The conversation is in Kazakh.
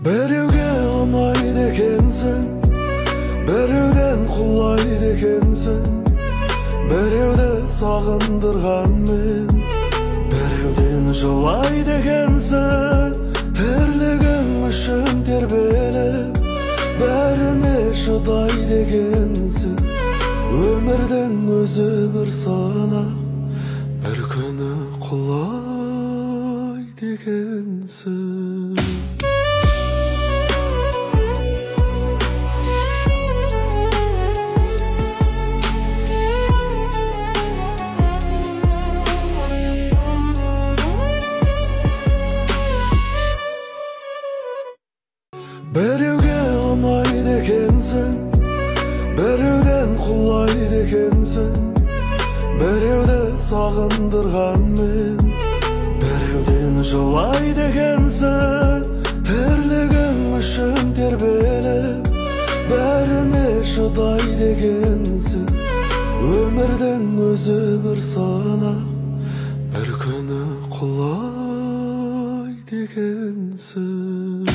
Біреуге ұнайды екенсің, біреуден құлайды екенсің, біреуді сағындырғанмен біреуден жылайды екенсің. Тірлігің үшін тербеліп бәріне шыдайды екенсің. Өмірдің өзі бір санақ, бір күні құлайды екенсің. Біреуге ұнайды екенсің, біреуден құлайды екенсің, біреуді сағындырғанмен біреуден жылайды екенсің. Тірлігің үшін тербеліп бәріне шыдайды екенсің. Өмірдің өзі бір санақ, бір күні құлайды екенсің.